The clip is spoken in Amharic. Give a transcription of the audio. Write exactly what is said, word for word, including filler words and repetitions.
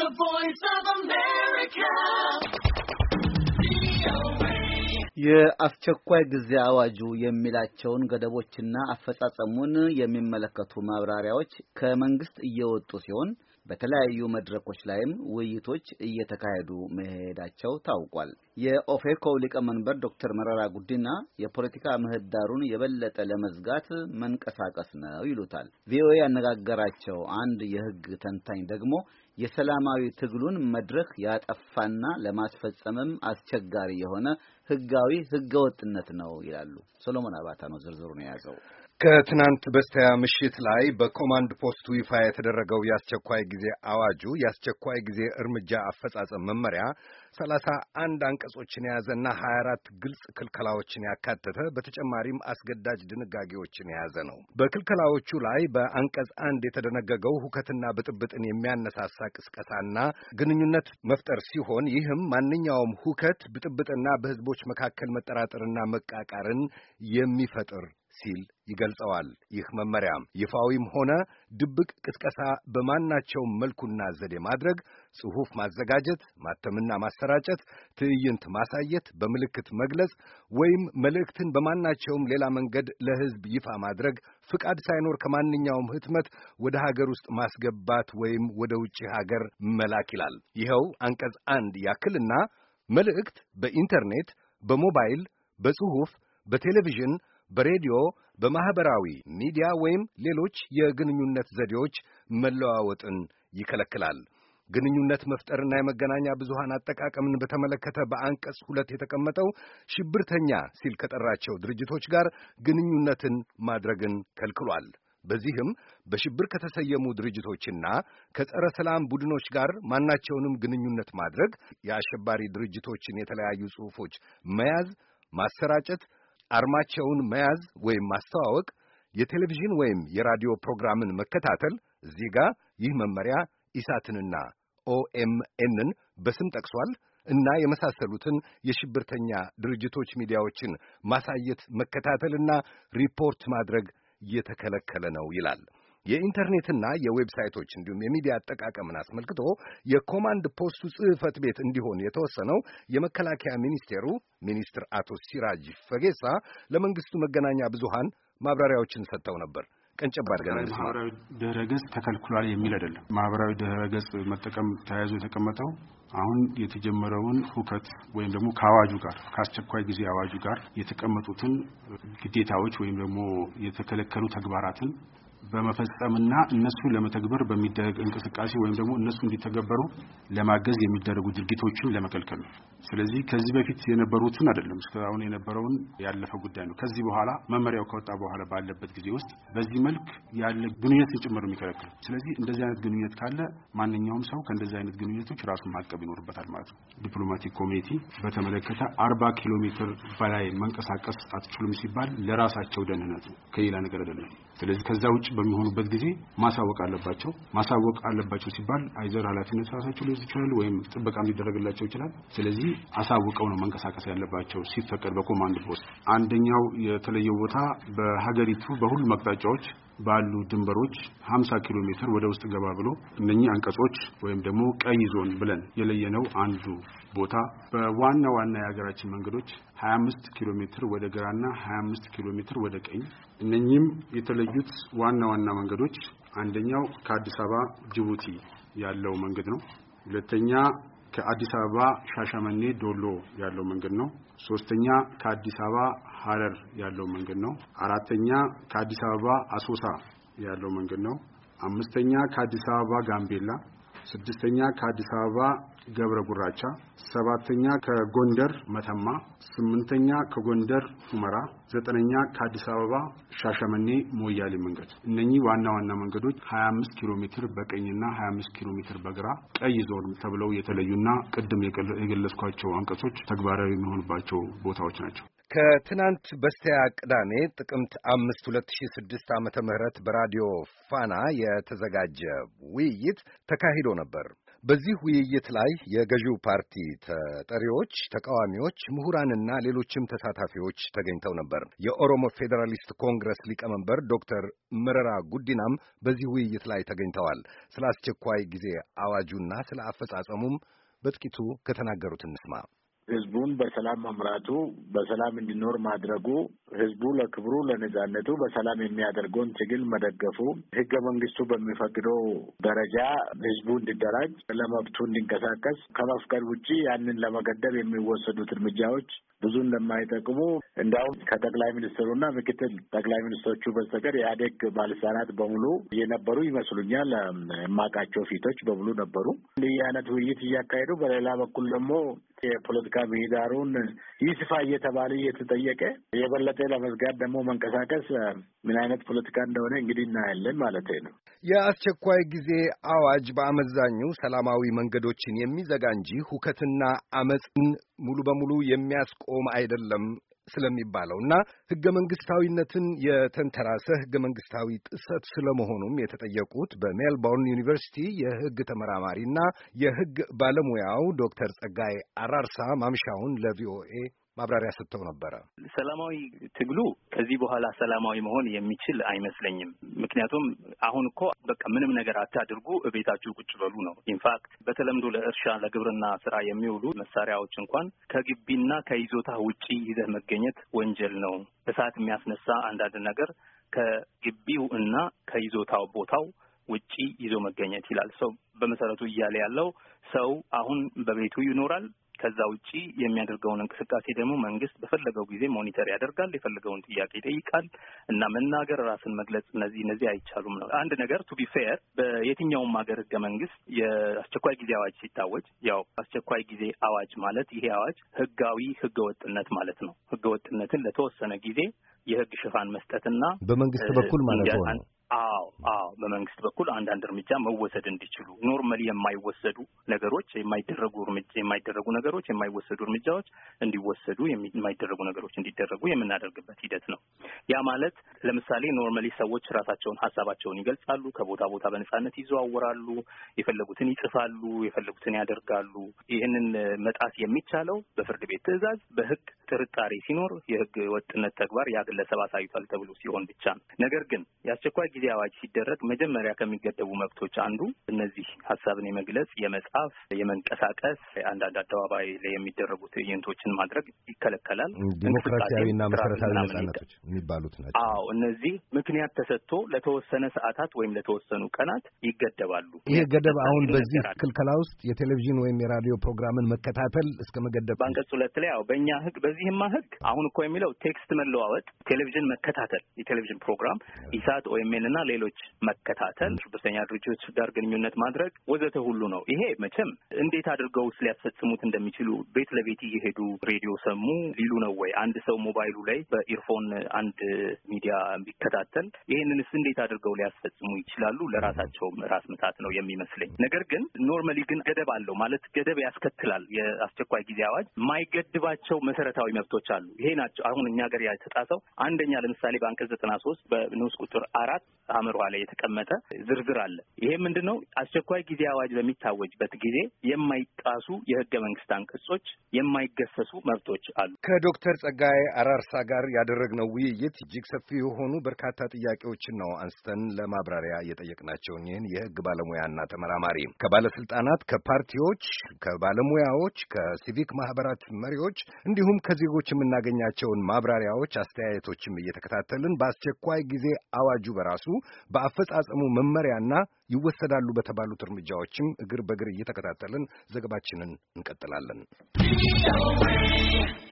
voice of America. የአስቸኳይ ጊዜ አዋጁ የሚላቸውን ገደቦችና አፈጻጸሙን የሚመለከቱ ማብራሪያዎች ከመንግስት እየወጡ ሲሆን በተለያዩ መድረኮች ላይም ውይይቶች እየተካሄዱ መሄዳቸው ታውቋል። የኦፌኮ ሊቀመንበር ዶክተር መረራ ጉዲና የፖለቲካ ምህዳሩን የበለጠ ለመዝጋት መንቀሳቀስ ነው ይሉታል። ቪኦኤ ያነጋገራቸው አንድ የህግ ተንታኝ ደግሞ የሰላማዊ ትግሉን መድረክ ያጠፋና ለማስፈጸምም አስቸጋሪ የሆነ ህጋዊ ህገወጥነት ነው ይላሉ። ሰሎሞን አባታ ነው ዝርዝሩን የያዘው። ከትናንት በስቲያ ምሽት ላይ በኮማንድ ፖስቱ ይፋ የተደረገው የአስቸኳይ ጊዜ አዋጁ የአስቸኳይ ጊዜ እርምጃ አፈጻጸም መመሪያ ሰላሳ አንድ አንቀጾችን የያዘና ሀያ አራት ግልጽ ክልከላዎችን ያካተተ በተጨማሪም አስገዳጅ ድንጋጌዎችን የያዘ ነው። በክልከላዎቹ ላይ በአንቀጽ አንድ የተደነገገው ሁከትና ብጥብጥን የሚያነሳሳ ቅስቀሳና ግንኙነት መፍጠር ሲሆን ይህም ማንኛውም ሁከት፣ ብጥብጥና በህዝቦች መካከል መጠራጠርና መቃቃርን የሚፈጥር ሲል ይገልጸዋል። ይህ መመሪያ ይፋዊም ሆነ ድብቅ ቅስቀሳ በማናቸውም መልኩና ዘዴ ማድረግ፣ ጽሑፍ ማዘጋጀት፣ ማተምና ማሰራጨት፣ ትዕይንት ማሳየት፣ በምልክት መግለጽ ወይም መልእክትን በማናቸውም ሌላ መንገድ ለህዝብ ይፋ ማድረግ፣ ፍቃድ ሳይኖር ከማንኛውም ህትመት ወደ ሀገር ውስጥ ማስገባት ወይም ወደ ውጭ ሀገር መላክ ይላል። ይኸው አንቀጽ አንድ ያክልና መልእክት በኢንተርኔት፣ በሞባይል፣ በጽሑፍ፣ በቴሌቪዥን፣ በሬዲዮ፣ በማህበራዊ ሚዲያ ወይም ሌሎች የግንኙነት ዘዴዎች መለዋወጥን ይከለክላል። ግንኙነት መፍጠርና የመገናኛ ብዙሃን አጠቃቀምን በተመለከተ በአንቀጽ ሁለት የተቀመጠው ሽብርተኛ ሲል ከጠራቸው ድርጅቶች ጋር ግንኙነትን ማድረግን ከልክሏል። በዚህም በሽብር ከተሰየሙ ድርጅቶችና ከጸረ ሰላም ቡድኖች ጋር ማናቸውንም ግንኙነት ማድረግ፣ የአሸባሪ ድርጅቶችን የተለያዩ ጽሑፎች መያዝ፣ ማሰራጨት፣ አርማቸውን መያዝ ወይም ማስተዋወቅ፣ የቴሌቪዥን ወይም የራዲዮ ፕሮግራምን መከታተል፣ እዚህ ጋር ይህ መመሪያ ኢሳትንና ኦኤምኤንን በስም ጠቅሷል እና የመሳሰሉትን የሽብርተኛ ድርጅቶች ሚዲያዎችን ማሳየት፣ መከታተልና ሪፖርት ማድረግ የተከለከለ ነው ይላል። የኢንተርኔትና የዌብሳይቶች እንዲሁም የሚዲያ አጠቃቀምን አስመልክቶ የኮማንድ ፖስቱ ጽሕፈት ቤት እንዲሆን የተወሰነው የመከላከያ ሚኒስቴሩ ሚኒስትር አቶ ሲራጅ ፈጌሳ ለመንግስቱ መገናኛ ብዙሃን ማብራሪያዎችን ሰጥተው ነበር። ቀንጨብ አድርገን ማህበራዊ ድረገጽ ተከልክሏል የሚል አይደለም። ማህበራዊ ድረገጽ መጠቀም ተያይዞ የተቀመጠው አሁን የተጀመረውን ሁከት ወይም ደግሞ ከአዋጁ ጋር ከአስቸኳይ ጊዜ አዋጁ ጋር የተቀመጡትን ግዴታዎች ወይም ደግሞ የተከለከሉ ተግባራትን በመፈጸምና እነሱ ለመተግበር በሚደረግ እንቅስቃሴ ወይም ደግሞ እነሱ እንዲተገበሩ ለማገዝ የሚደረጉ ድርጊቶችን ለመከልከል ነው። ስለዚህ ከዚህ በፊት የነበሩትን አይደለም፣ እስካሁን የነበረውን ያለፈ ጉዳይ ነው። ከዚህ በኋላ መመሪያው ከወጣ በኋላ ባለበት ጊዜ ውስጥ በዚህ መልክ ያለ ግንኙነት ጭምር የሚከለክል። ስለዚህ እንደዚህ አይነት ግንኙነት ካለ ማንኛውም ሰው ከእንደዚህ አይነት ግንኙነቶች ራሱን ማቀብ ይኖርበታል ማለት ነው። ዲፕሎማቲክ ኮሚኒቲ በተመለከተ አርባ ኪሎ ሜትር በላይ መንቀሳቀስ አትችሉም ሲባል ለራሳቸው ደህንነት ነው፣ ከሌላ ነገር አይደለም። ስለዚህ ከዛ ውጭ በሚሆኑበት ጊዜ ማሳወቅ አለባቸው። ማሳወቅ አለባቸው ሲባል አይዘር ኃላፊነት ራሳቸው ሊወስዱ ይችላሉ ወይም ጥበቃም ሊደረግላቸው ይችላል። ስለዚህ አሳውቀው ነው መንቀሳቀስ ያለባቸው ሲፈቀድ በኮማንድ ፖስት። አንደኛው የተለየው ቦታ በሀገሪቱ በሁሉም አቅጣጫዎች ባሉ ድንበሮች ሀምሳ ኪሎ ሜትር ወደ ውስጥ ገባ ብሎ እነኚህ አንቀጾች ወይም ደግሞ ቀይ ዞን ብለን የለየነው አንዱ ቦታ በዋና ዋና የሀገራችን መንገዶች ሀያ አምስት ኪሎ ሜትር ወደ ግራና ሀያ አምስት ኪሎ ሜትር ወደ ቀኝ። እነኚህም የተለዩት ዋና ዋና መንገዶች አንደኛው ከአዲስ አበባ ጅቡቲ ያለው መንገድ ነው። ሁለተኛ ከአዲስ አበባ ሻሸመኔ ዶሎ ያለው መንገድ ነው። ሶስተኛ ከአዲስ አበባ ሐረር ያለው መንገድ ነው። አራተኛ ከአዲስ አበባ አሶሳ ያለው መንገድ ነው። አምስተኛ ከአዲስ አበባ ጋምቤላ፣ ስድስተኛ ከአዲስ አበባ ገብረ ጉራቻ፣ ሰባተኛ ከጎንደር መተማ፣ ስምንተኛ ከጎንደር ሁመራ፣ ዘጠነኛ ከአዲስ አበባ ሻሸመኔ ሞያሌ መንገድ። እነኚህ ዋና ዋና መንገዶች ሀያ አምስት ኪሎ ሜትር በቀኝና ሀያ አምስት ኪሎ ሜትር በግራ ቀይ ዞን ተብለው የተለዩና ቅድም የገለጽኳቸው አንቀጾች ተግባራዊ የሚሆኑባቸው ቦታዎች ናቸው። ከትናንት በስቲያ ቅዳሜ ጥቅምት አምስት ሁለት ሺህ ስድስት ዓመተ ምህረት በራዲዮ ፋና የተዘጋጀ ውይይት ተካሂዶ ነበር። በዚህ ውይይት ላይ የገዢው ፓርቲ ተጠሪዎች፣ ተቃዋሚዎች፣ ምሁራንና ሌሎችም ተሳታፊዎች ተገኝተው ነበር። የኦሮሞ ፌዴራሊስት ኮንግረስ ሊቀመንበር ዶክተር መረራ ጉዲናም በዚህ ውይይት ላይ ተገኝተዋል። ስለ አስቸኳይ ጊዜ አዋጁና ስለ አፈጻጸሙም በጥቂቱ ከተናገሩት እንስማ። ህዝቡን በሰላም መምራቱ፣ በሰላም እንዲኖር ማድረጉ፣ ህዝቡ ለክብሩ ለነጻነቱ በሰላም የሚያደርገውን ትግል መደገፉ፣ ህገ መንግስቱ በሚፈቅደው ደረጃ ህዝቡ እንዲደራጅ፣ ለመብቱ እንዲንቀሳቀስ ከመፍቀድ ውጪ ያንን ለመገደብ የሚወሰዱት እርምጃዎች ብዙ እንደማይጠቅሙ እንዲያውም ከጠቅላይ ሚኒስትሩና ምክትል ጠቅላይ ሚኒስትሮቹ በስተቀር የኢህአዴግ ባለስልጣናት በሙሉ የነበሩ ይመስሉኛል። የማውቃቸው ፊቶች በሙሉ ነበሩ። እንዲህ አይነት ውይይት እያካሄዱ፣ በሌላ በኩል ደግሞ የፖለቲካ ምህዳሩን ይስፋ እየተባለ እየተጠየቀ የበለጠ ለመዝጋት ደግሞ መንቀሳቀስ ምን አይነት ፖለቲካ እንደሆነ እንግዲህ እናያለን ማለት ነው። የአስቸኳይ ጊዜ አዋጅ በአመዛኙ ሰላማዊ መንገዶችን የሚዘጋ እንጂ ሁከትና አመፅን ሙሉ በሙሉ የሚያስቆም አይደለም ስለሚባለውና ህገ መንግስታዊነትን የተንተራሰ ህገ መንግስታዊ ጥሰት ስለመሆኑም የተጠየቁት በሜልቦርን ዩኒቨርሲቲ የህግ ተመራማሪና የህግ ባለሙያው ዶክተር ጸጋይ አራርሳ ማምሻውን ለቪኦኤ ማብራሪያ ሰጥተው ነበረ። ሰላማዊ ትግሉ ከዚህ በኋላ ሰላማዊ መሆን የሚችል አይመስለኝም። ምክንያቱም አሁን እኮ በቃ ምንም ነገር አታድርጉ፣ እቤታችሁ ቁጭ በሉ ነው። ኢንፋክት በተለምዶ ለእርሻ ለግብርና ስራ የሚውሉ መሳሪያዎች እንኳን ከግቢና ከይዞታ ውጪ ይዘህ መገኘት ወንጀል ነው። እሳት የሚያስነሳ አንዳንድ ነገር ከግቢው እና ከይዞታው ቦታው ውጪ ይዞ መገኘት ይላል። ሰው በመሰረቱ እያለ ያለው ሰው አሁን በቤቱ ይኖራል። ከዛ ውጪ የሚያደርገውን እንቅስቃሴ ደግሞ መንግስት በፈለገው ጊዜ ሞኒተር ያደርጋል፣ የፈለገውን ጥያቄ ይጠይቃል እና መናገር፣ ራስን መግለጽ እነዚህ እነዚህ አይቻሉም ነው። አንድ ነገር ቱ ቢ ፌር በየትኛውም ሀገር ህገ መንግስት የአስቸኳይ ጊዜ አዋጅ ሲታወጅ ያው አስቸኳይ ጊዜ አዋጅ ማለት ይሄ አዋጅ ህጋዊ ህገወጥነት ማለት ነው። ህገወጥነትን ለተወሰነ ጊዜ የህግ ሽፋን መስጠትና በመንግስት በኩል ማለት ነው። አዎ አዎ በመንግስት በኩል አንዳንድ እርምጃ መወሰድ እንዲችሉ ኖርማሊ የማይወሰዱ ነገሮች የማይደረጉ እርምጃ የማይደረጉ ነገሮች የማይወሰዱ እርምጃዎች እንዲወሰዱ የማይደረጉ ነገሮች እንዲደረጉ የምናደርግበት ሂደት ነው። ያ ማለት ለምሳሌ ኖርማሊ ሰዎች ራሳቸውን ሀሳባቸውን ይገልጻሉ፣ ከቦታ ቦታ በነጻነት ይዘዋወራሉ፣ የፈለጉትን ይጽፋሉ፣ የፈለጉትን ያደርጋሉ። ይህንን መጣስ የሚቻለው በፍርድ ቤት ትዕዛዝ፣ በህግ ጥርጣሬ ሲኖር የህግ ወጥነት ተግባር ያ ግለሰብ አሳይቷል ተብሎ ሲሆን ብቻ ነው። ነገር ግን የአስቸኳይ ጊዜ አዋጅ ሲደረግ መጀመሪያ ከሚገደቡ መብቶች አንዱ እነዚህ ሀሳብን የመግለጽ፣ የመጻፍ፣ የመንቀሳቀስ፣ አንዳንድ አደባባይ ላይ የሚደረጉ ትዕይንቶችን ማድረግ ይከለከላል። ዲሞክራሲያዊና መሰረታዊ ነጻነቶች የሚባሉት ናቸው። አዎ እነዚህ ምክንያት ተሰጥቶ ለተወሰነ ሰዓታት ወይም ለተወሰኑ ቀናት ይገደባሉ። ይሄ ገደብ አሁን በዚህ ክልከላ ውስጥ የቴሌቪዥን ወይም የራዲዮ ፕሮግራምን መከታተል እስከ መገደብ በአንቀጽ ሁለት ላይ ያው በእኛ ህግ በዚህማ ህግ አሁን እኮ የሚለው ቴክስት መለዋወጥ፣ ቴሌቪዥን መከታተል፣ የቴሌቪዥን ፕሮግራም ኢሳት ወይም እና ሌሎች መከታተል፣ ሽብርተኛ ድርጅቶች ጋር ግንኙነት ማድረግ ወዘተ ሁሉ ነው። ይሄ መቼም እንዴት አድርገው ሊያስፈጽሙት እንደሚችሉ ቤት ለቤት እየሄዱ ሬዲዮ ሰሙ ሊሉ ነው ወይ? አንድ ሰው ሞባይሉ ላይ በኢርፎን አንድ ሚዲያ ቢከታተል ይሄንንስ እንዴት አድርገው ሊያስፈጽሙ ይችላሉ? ለራሳቸው ራስ ምታት ነው የሚመስለኝ። ነገር ግን ኖርማሊ ግን ገደብ አለው ማለት ገደብ ያስከትላል። የአስቸኳይ ጊዜ አዋጅ የማይገድባቸው መሰረታዊ መብቶች አሉ። ይሄ ናቸው አሁን እኛ ጋር የተጣሰው። አንደኛ ለምሳሌ በአንቀጽ ዘጠና ሶስት በንዑስ ቁጥር አራት አምሯ ላይ የተቀመጠ ዝርዝር አለ። ይሄ ምንድነው? አስቸኳይ ጊዜ አዋጅ በሚታወጅበት ጊዜ የማይጣሱ የህገ መንግስት አንቀጾች፣ የማይገሰሱ መብቶች አሉ። ከዶክተር ጸጋይ አራርሳ ጋር ያደረግነው ውይይት እጅግ ሰፊ የሆኑ በርካታ ጥያቄዎችን ነው አንስተን ለማብራሪያ የጠየቅናቸውን ይህን የህግ ባለሙያና ተመራማሪ ከባለስልጣናት፣ ከፓርቲዎች፣ ከባለሙያዎች፣ ከሲቪክ ማህበራት መሪዎች እንዲሁም ከዜጎች የምናገኛቸውን ማብራሪያዎች፣ አስተያየቶችም እየተከታተልን በአስቸኳይ ጊዜ አዋጁ በራሱ በአፈጻጸሙ መመሪያና ይወሰዳሉ በተባሉት እርምጃዎችም እግር በእግር እየተከታተልን ዘገባችንን እንቀጥላለን።